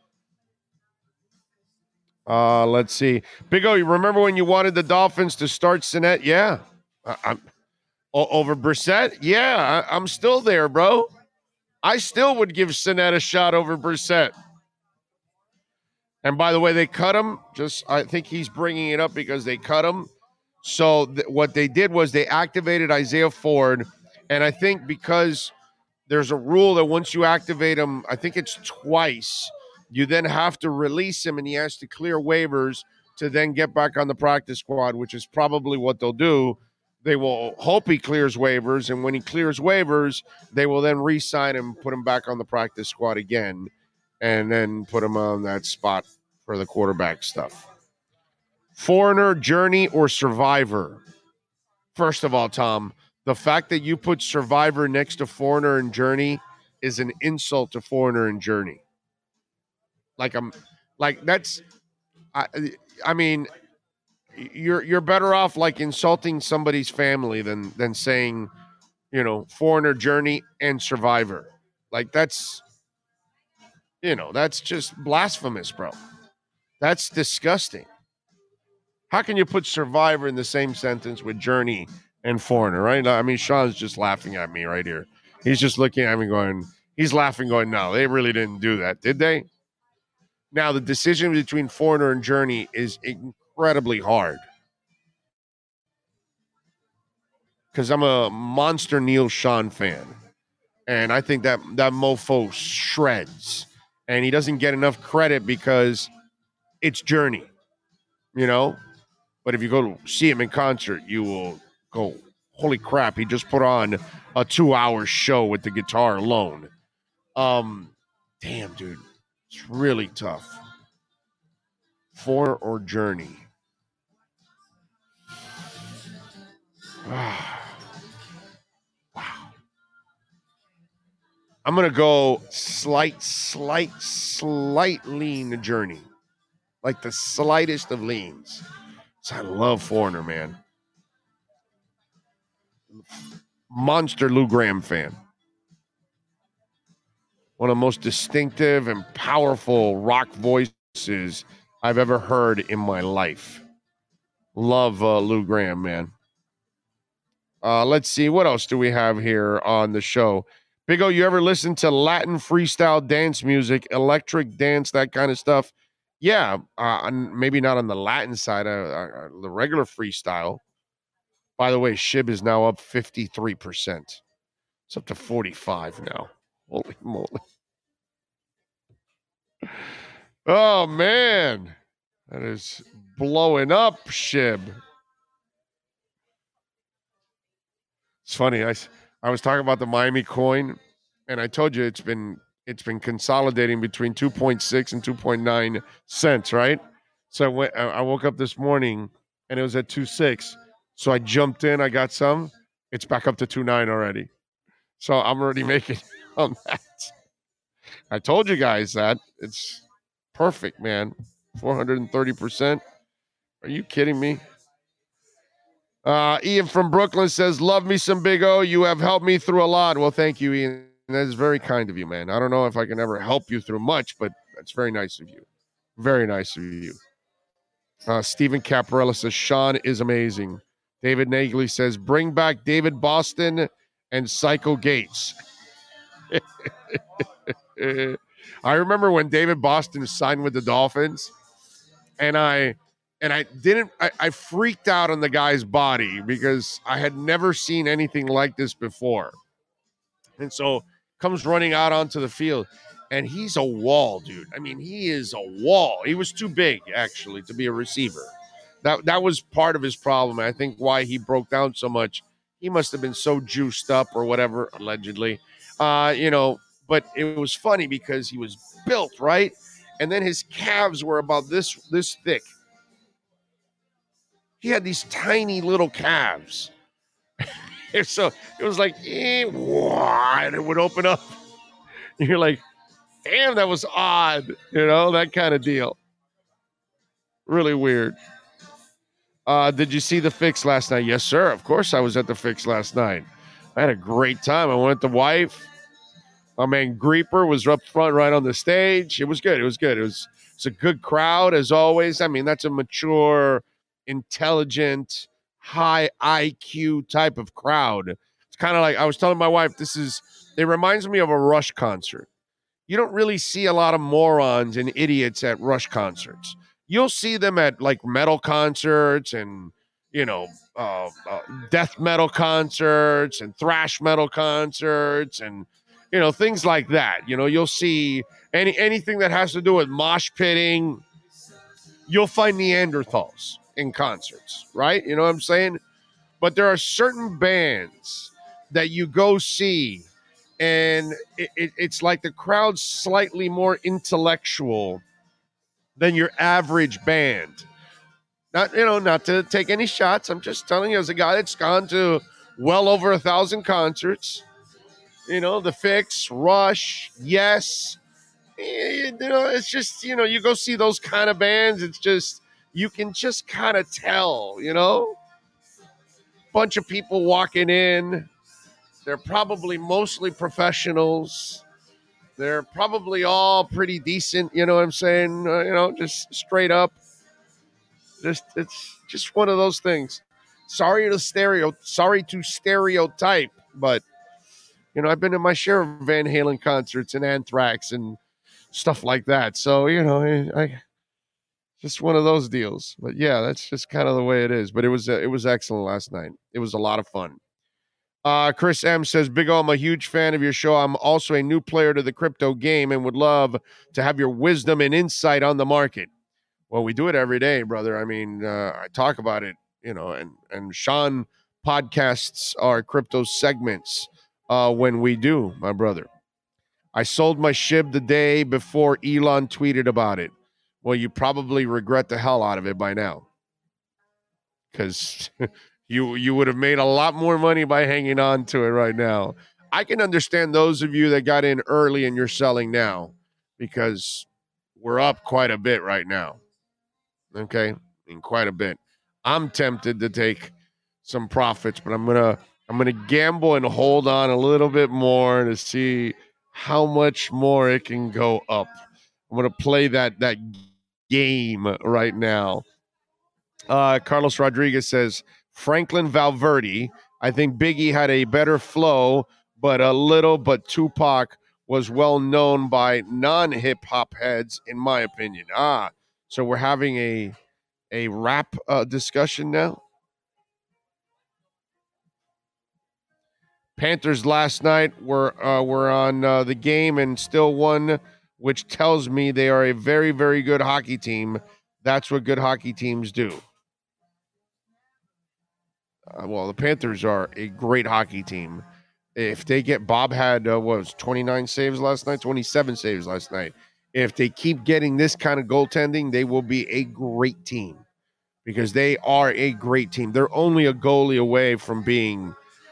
Let's see. Big O, you remember when you wanted the Dolphins to start Sinnett? Yeah. Over Brissett? Yeah, I'm still there, bro. I still would give Sinnett a shot over Brissett. And by the way, they cut him. I think he's bringing it up because they cut him. So what they did was they activated Isaiah Ford. And I think because there's a rule that once you activate him, I think it's twice, you then have to release him and he has to clear waivers to then get back on the practice squad, which is probably what they'll do. They will hope he clears waivers, and when he clears waivers, they will then re-sign him, put him back on the practice squad again, and then put him on that spot for the quarterback stuff. Foreigner, Journey, or Survivor? First of all, Tom, the fact that you put Survivor next to Foreigner and Journey is an insult to Foreigner and Journey. I mean, you're better off like insulting somebody's family than saying, Foreigner, Journey, and Survivor. Like that's just blasphemous, bro. That's disgusting. How can you put Survivor in the same sentence with Journey and Foreigner, right? I mean, Sean's just laughing at me right here. He's just looking at me he's laughing going, no, they really didn't do that, did they? Now, the decision between Foreigner and Journey is incredibly hard. Because I'm a monster Neil Sean fan. And I think that mofo shreds. And he doesn't get enough credit because it's Journey, But if you go to see him in concert, you will go, holy crap, he just put on a 2-hour show with the guitar alone. Damn, dude. It's really tough. Foreigner or Journey? Wow. I'm going to go slight lean to Journey. Like the slightest of leans. So I love Foreigner, man. Monster Lou Gramm fan. One of the most distinctive and powerful rock voices I've ever heard in my life. Love Lou Graham, man. Let's see. What else do we have here on the show? Big O, you ever listen to Latin freestyle dance music, electric dance, that kind of stuff? Yeah, maybe not on the Latin side, the regular freestyle. By the way, Shib is now up 53%. It's up to 45 now. Holy moly. Oh, man. That is blowing up, Shib. It's funny. I was talking about the Miami coin, and I told you it's been consolidating between 2.6 and 2.9 cents, right? So I woke up this morning and it was at 2.6. So I jumped in, I got some. It's back up to 2.9 already. So I'm already making on that. I told you guys that. It's perfect, man. 430%. Are you kidding me? Ian from Brooklyn says, love me some Big O. You have helped me through a lot. Well, thank you, Ian. That is very kind of you, man. I don't know if I can ever help you through much, but that's very nice of you. Very nice of you. Stephen Caparella says, Sean is amazing. David Nagley says, bring back David Boston and Psycho Gates. I remember when David Boston signed with the Dolphins, and I freaked out on the guy's body because I had never seen anything like this before. And so comes running out onto the field, and he's a wall, dude. I mean, he is a wall. He was too big, actually, to be a receiver. That was part of his problem. I think why he broke down so much. He must have been so juiced up or whatever, allegedly. But it was funny because he was built, right? And then his calves were about this thick. He had these tiny little calves. So it was like, and it would open up. And you're like, damn, that was odd. That kind of deal. Really weird. Did you see the Fix last night? Yes, sir. Of course I was at the Fix last night. I had a great time. I went with the wife. My man Grieper was up front right on the stage. It was good. It was a good crowd, as always. I mean, that's a mature, intelligent, high IQ type of crowd. It's kind of like, I was telling my wife, it reminds me of a Rush concert. You don't really see a lot of morons and idiots at Rush concerts. You'll see them at like metal concerts and, death metal concerts and thrash metal concerts and, things like that. You'll see anything that has to do with mosh pitting. You'll find Neanderthals in concerts, right? You know what I'm saying? But there are certain bands that you go see, and it's like the crowd's slightly more intellectual than your average band. Not to take any shots. I'm just telling you, as a guy that's gone to well over 1,000 concerts, the Fix, Rush, Yes, it's just, you go see those kind of bands. It's just, you can just kind of tell, bunch of people walking in. They're probably mostly professionals. They're probably all pretty decent. You know what I'm saying? Just straight up. It's just one of those things. Sorry to stereotype, but I've been to my share of Van Halen concerts and Anthrax and stuff like that. So, I just one of those deals. But yeah, that's just kind of the way it is. But it was excellent last night. It was a lot of fun. Chris M says, Big O, I'm a huge fan of your show. I'm also a new player to the crypto game and would love to have your wisdom and insight on the market. Well, we do it every day, brother. I mean, I talk about it, and Sean podcasts our crypto segments when we do, my brother. I sold my SHIB the day before Elon tweeted about it. Well, you probably regret the hell out of it by now, because you would have made a lot more money by hanging on to it right now. I can understand those of you that got in early and you're selling now, because we're up quite a bit right now. Okay, quite a bit. I'm tempted to take some profits, but I'm gonna gamble and hold on a little bit more to see how much more it can go up. I'm gonna play that game right now. Carlos Rodriguez says, Franklin Valverde. I think Biggie had a better flow, but Tupac was well known by non-hip hop heads, in my opinion. So we're having a rap discussion now. Panthers last night were on the game and still won, which tells me they are a very, very good hockey team. That's what good hockey teams do. The Panthers are a great hockey team. If they get, Bob had 29 saves last night, 27 saves last night. If they keep getting this kind of goaltending, they will be a great team because they are a great team. They're only a goalie away from being,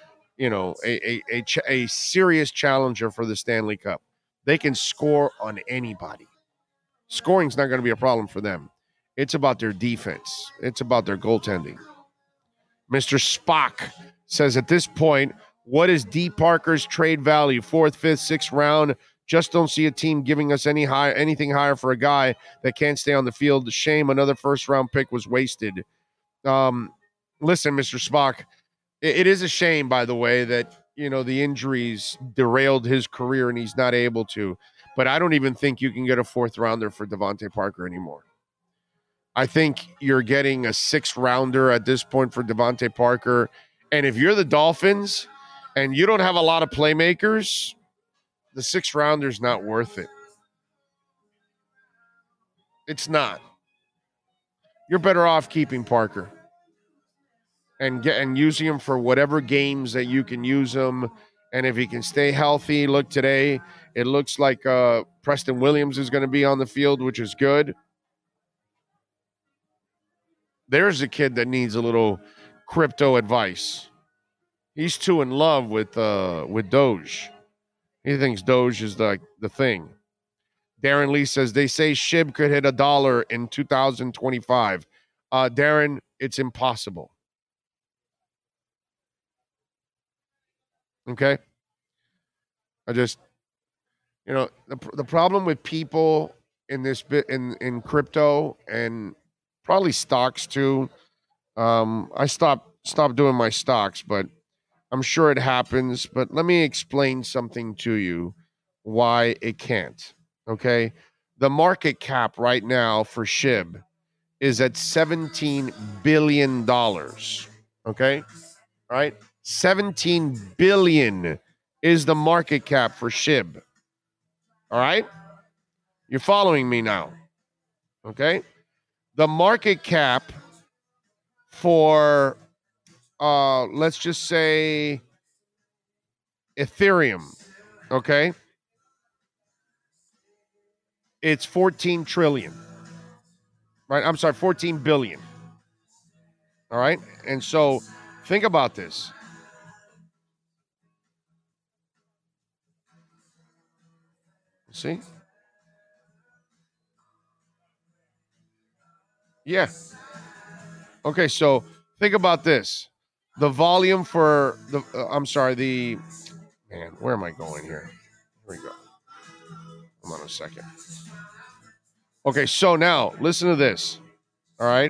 a serious challenger for the Stanley Cup. They can score on anybody. Scoring's not going to be a problem for them. It's about their defense. It's about their goaltending. Mr. Spock says, at this point, what is D. Parker's trade value? 4th, 5th, 6th round. Just don't see a team giving us anything higher for a guy that can't stay on the field. Shame another first-round pick was wasted. Listen, Mr. Spock, it is a shame, by the way, that, the injuries derailed his career and he's not able to. But I don't even think you can get a 4th-rounder for Devontae Parker anymore. I think you're getting a 6th-rounder at this point for Devontae Parker. And if you're the Dolphins and you don't have a lot of playmakers, the 6th-rounder's not worth it. It's not. You're better off keeping Parker and using him for whatever games that you can use him. And if he can stay healthy, look, today it looks like Preston Williams is going to be on the field, which is good. There's a kid that needs a little crypto advice. He's too in love with Doge. He thinks Doge is the thing. Darren Lee says, they say SHIB could hit $1 in 2025. Darren, it's impossible. Okay? I just, the problem with people in this bit in crypto and probably stocks too. I stopped doing my stocks, but I'm sure it happens. But let me explain something to you why it can't. Okay? The market cap right now for SHIB is at $17 billion. Okay? All right? 17 billion is the market cap for SHIB. All right? You're following me now. Okay? The market cap for, let's just say, Ethereum, okay? It's 14 trillion. Right? I'm sorry, 14 billion. All right? And so think about this. See? Yeah. Okay, so think about this. The volume for the, where am I going here? Here we go. Hold on a second. Okay, so now listen to this. All right.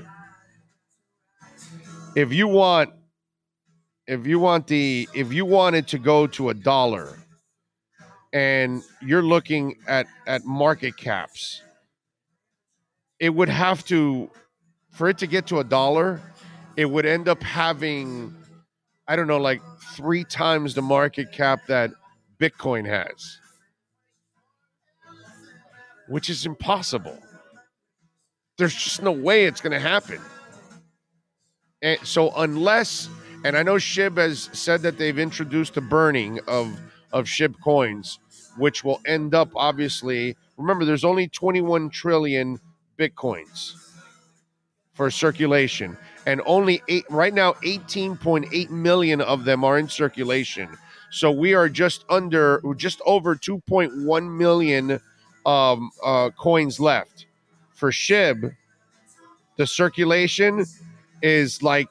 If you wanted to go to $1 and you're looking at market caps, it would have to, for it to get to $1, it would end up having, I don't know, like 3 times the market cap that Bitcoin has, which is impossible. There's just no way it's going to happen. And so unless, and I know SHIB has said that they've introduced a burning of SHIB coins, which will end up, obviously, remember, there's only 21 trillion Bitcoins for circulation, and only right now 18.8 million of them are in circulation. So we are just over 2.1 million coins left. For SHIB, the circulation is like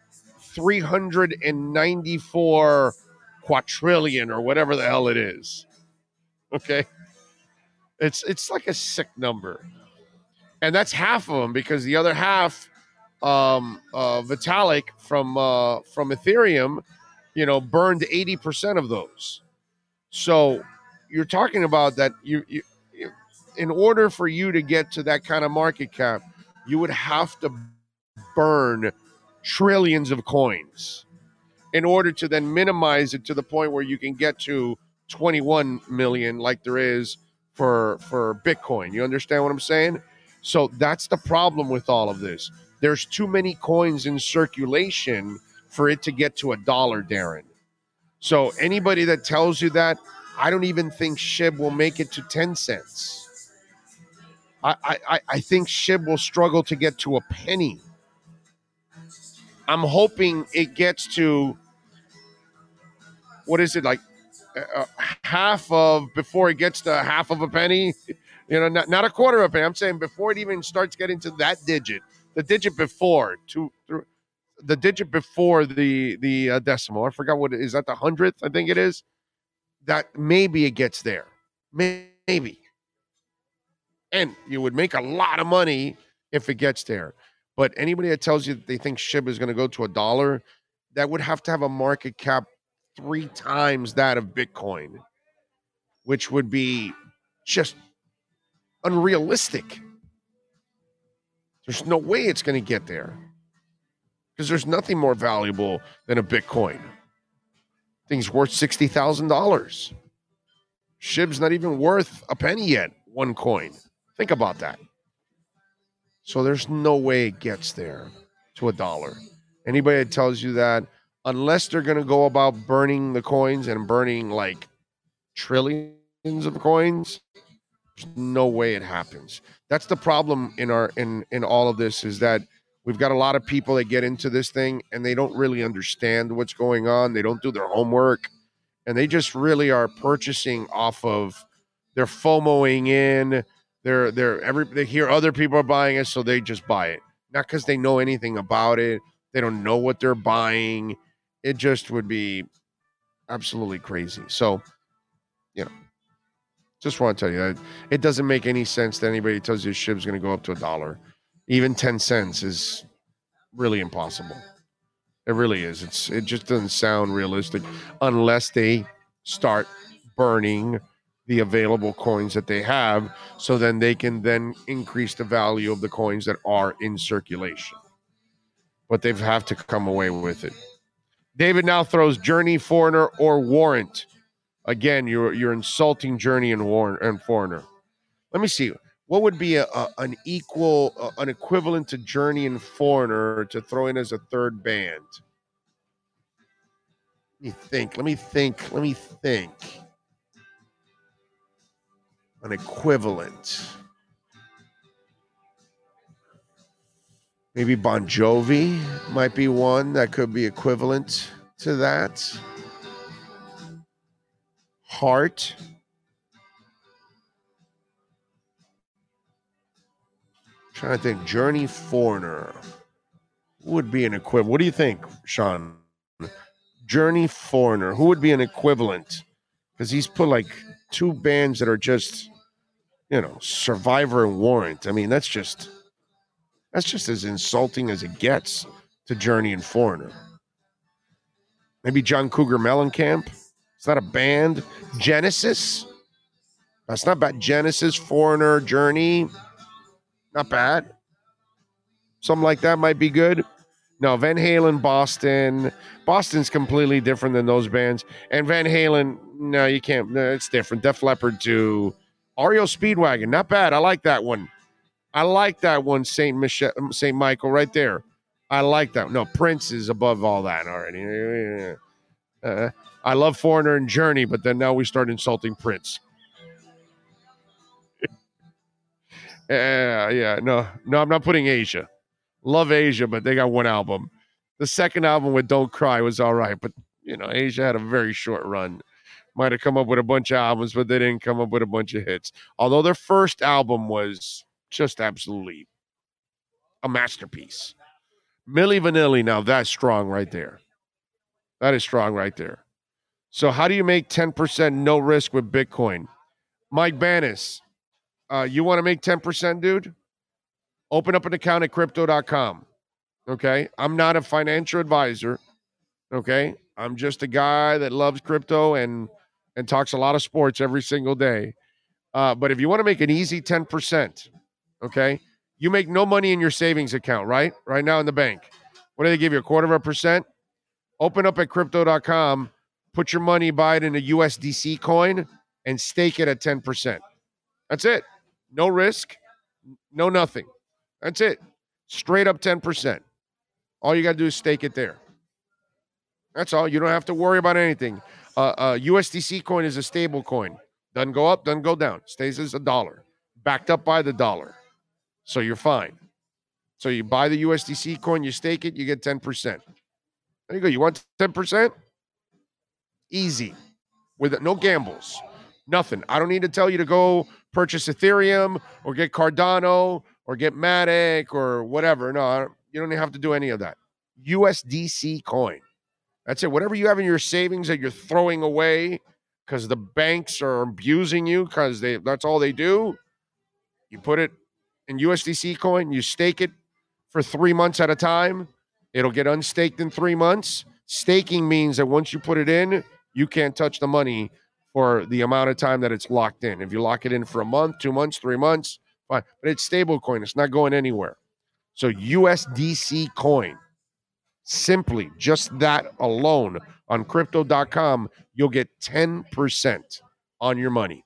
394 quadrillion or whatever the hell it is. Okay, it's like a sick number. And that's half of them, because the other half, Vitalik from Ethereum, burned 80% of those. So you're talking about that you in order for you to get to that kind of market cap, you would have to burn trillions of coins in order to then minimize it to the point where you can get to 21 million like there is for Bitcoin. You understand what I'm saying? So that's the problem with all of this. There's too many coins in circulation for it to get to $1, Darren. So anybody that tells you that, I don't even think SHIB will make it to 10 cents. I think SHIB will struggle to get to a penny. I'm hoping it gets to, what is it, like half of, before it gets to half of a penny, not a quarter of a penny. I'm saying before it even starts getting to that digit, the digit before, the digit before the decimal. I forgot what it is. That the 100th, I think it is. That maybe it gets there. Maybe. And you would make a lot of money if it gets there. But anybody that tells you that they think SHIB is going to go to $1, that would have to have a market cap 3 times that of Bitcoin, which would be just unrealistic. There's no way it's going to get there, because there's nothing more valuable than a Bitcoin. Thing's worth $60,000. SHIB's not even worth a penny yet, one coin. Think about that. So there's no way it gets there to $1. Anybody that tells you that, unless they're going to go about burning the coins and burning like trillions of coins, there's no way it happens. That's the problem in all of this, is that we've got a lot of people that get into this thing and they don't really understand what's going on. They don't do their homework, and they just really are purchasing off of, they're FOMOing in. They hear other people are buying it, so they just buy it. Not because they know anything about it. They don't know what they're buying. It just would be absolutely crazy. So, just want to tell you that it doesn't make any sense that anybody tells you SHIB's going to go up to $1. Even 10 cents is really impossible. It really is. It just doesn't sound realistic unless they start burning the available coins that they have, so then they can then increase the value of the coins that are in circulation. But they have to come away with it. David now throws Journey, Foreigner, or Warrant. Again, you're insulting Journey and Foreigner. Let me see. What would be an equivalent to Journey and Foreigner to throw in as a third band? Let me think. An equivalent. Maybe Bon Jovi might be one that could be equivalent to that. Heart. Trying to think. Journey, Foreigner would be an equivalent. What do you think, Sean? Journey, Foreigner. Who would be an equivalent? Because he's put like 2 bands that are just, Survivor and Warrant. I mean, that's just as insulting as it gets to Journey and Foreigner. Maybe John Cougar Mellencamp. Is that a band? Genesis. That's not bad. Genesis, Foreigner, Journey. Not bad. Something like that might be good. No, Van Halen, Boston. Boston's completely different than those bands. And Van Halen, no, you can't. No, it's different. Def Leppard too. REO Speedwagon, not bad. I like that one. St. Michael, right there. I like that. No, Prince is above all that already. I love Foreigner and Journey, but then now we start insulting Prince. Yeah. No, I'm not putting Asia. Love Asia, but they got one album. The second album with Don't Cry was all right, but, Asia had a very short run. Might have come up with a bunch of albums, but they didn't come up with a bunch of hits. Although their first album was just absolutely a masterpiece. Milli Vanilli, now that's strong right there. That is strong right there. So how do you make 10% no risk with Bitcoin? Mike Banis, you want to make 10%, dude? Open up an account at crypto.com. Okay? I'm not a financial advisor. Okay? I'm just a guy that loves crypto and talks a lot of sports every single day. But if you want to make an easy 10%, okay, you make no money in your savings account, right? Right now in the bank. What do they give you, 0.25%? Open up at crypto.com, put your money, buy it in a USDC coin, and stake it at 10%. That's it. No risk, no nothing. That's it. Straight up 10%. All you got to do is stake it there. That's all. You don't have to worry about anything. USDC coin is a stable coin. Doesn't go up, doesn't go down. Stays as $1, backed up by the dollar. So you're fine. So you buy the USDC coin, you stake it, you get 10%. There you go. You want 10%? Easy. With no gambles. Nothing. I don't need to tell you to go purchase Ethereum or get Cardano or get Matic or whatever. No, you don't have to do any of that. USDC coin. That's it. Whatever you have in your savings that you're throwing away because the banks are abusing you because that's all they do, you put it in USDC coin, you stake it for 3 months at a time. It'll get unstaked in 3 months. Staking means that once you put it in, you can't touch the money for the amount of time that it's locked in. If you lock it in for a month, 2 months, 3 months, fine. But it's stable coin. It's not going anywhere. So USDC coin. Simply just that alone on crypto.com, you'll get 10% on your money.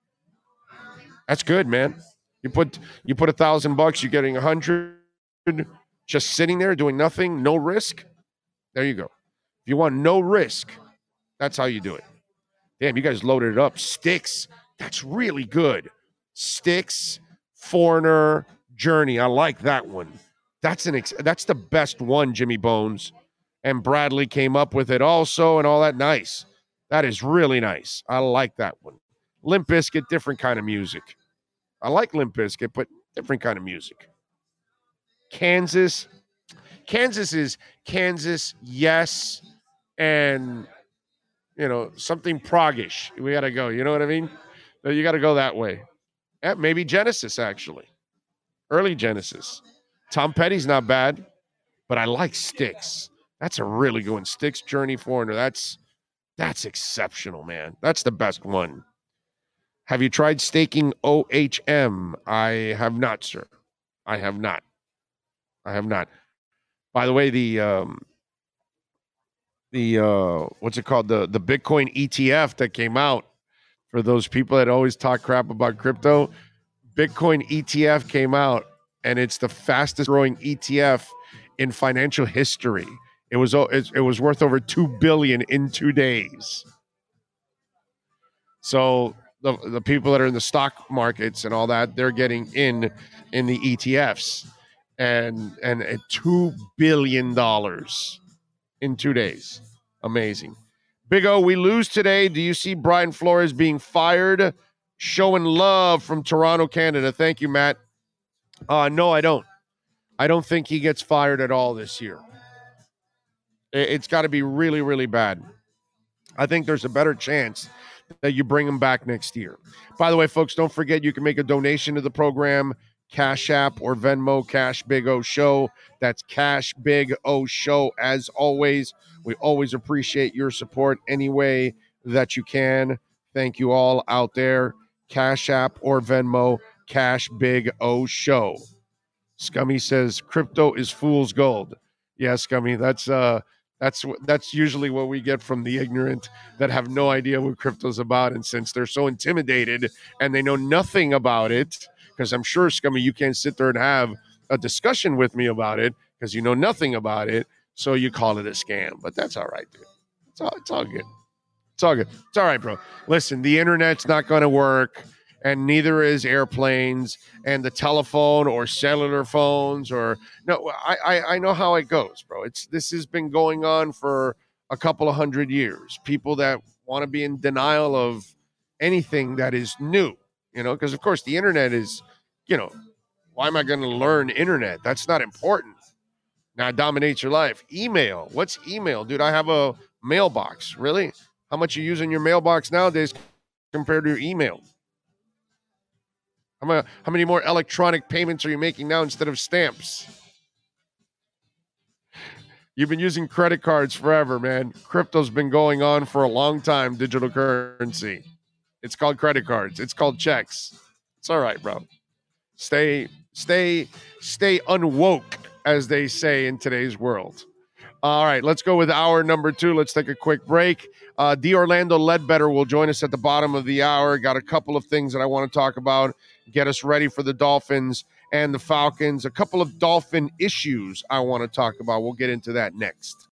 That's good, man. You put $1,000, you're getting 100 just sitting there doing nothing, no risk. There you go. If you want no risk, that's how you do it. Damn, you guys loaded it up. Sticks, that's really good. Sticks, Foreigner, Journey. I like that one. That's the best one, Jimmy Bones. And Bradley came up with it also and all that. Nice. That is really nice. I like that one. Limp Bizkit, different kind of music. I like Limp Bizkit, but different kind of music. Kansas is Kansas, yes, and, something proggish. We got to go. You know what I mean? You got to go that way. Maybe Genesis, actually. Early Genesis. Tom Petty's not bad, but I like Styx. That's a really good one. Styx, Journey, Foreigner. That's exceptional, man. That's the best one. Have you tried staking OHM? I have not, sir. I have not. By the way, the what's it called? The Bitcoin ETF that came out, for those people that always talk crap about crypto, Bitcoin ETF came out. And it's the fastest growing ETF in financial history. It was worth over $2 billion in 2 days. So the people that are in the stock markets and all that, they're getting in the ETFs, and $2 billion in 2 days. Amazing. Big O, we lose today. Do you see Brian Flores being fired? Showing love from Toronto, Canada. Thank you, Matt. No, I don't. I don't think he gets fired at all this year. It's got to be really, really bad. I think there's a better chance that you bring him back next year. By the way, folks, don't forget you can make a donation to the program, Cash App or Venmo, Cash Big O Show. That's Cash Big O Show. As always, we always appreciate your support any way that you can. Thank you all out there. Cash App or Venmo, Cash Big O Show. Scummy says crypto is fool's gold. Yeah, Scummy, that's usually what we get from the ignorant that have no idea what crypto's about. And since they're so intimidated and they know nothing about it, because I'm sure, Scummy, you can't sit there and have a discussion with me about it because you know nothing about it, so you call it a scam. But that's all right, dude. It's all good. It's all good. It's all right, bro. Listen, the internet's not going to work. And neither is airplanes and the telephone or cellular phones or no. I know how it goes, bro. This has been going on for a couple of 100 years. People that want to be in denial of anything that is new, because of course the internet is, why am I going to learn internet? That's not important. Now it dominates your life. Email. What's email, dude? I have a mailbox. Really? How much you using your mailbox nowadays compared to your email? How many more electronic payments are you making now instead of stamps? You've been using credit cards forever, man. Crypto's been going on for a long time, digital currency. It's called credit cards. It's called checks. It's all right, bro. Stay unwoke, as they say in today's world. All right, let's go with hour number 2. Let's take a quick break. D. Orlando Ledbetter will join us at the bottom of the hour. Got a couple of things that I want to talk about, get us ready for the Dolphins and the Falcons. A couple of Dolphin issues I want to talk about. We'll get into that next.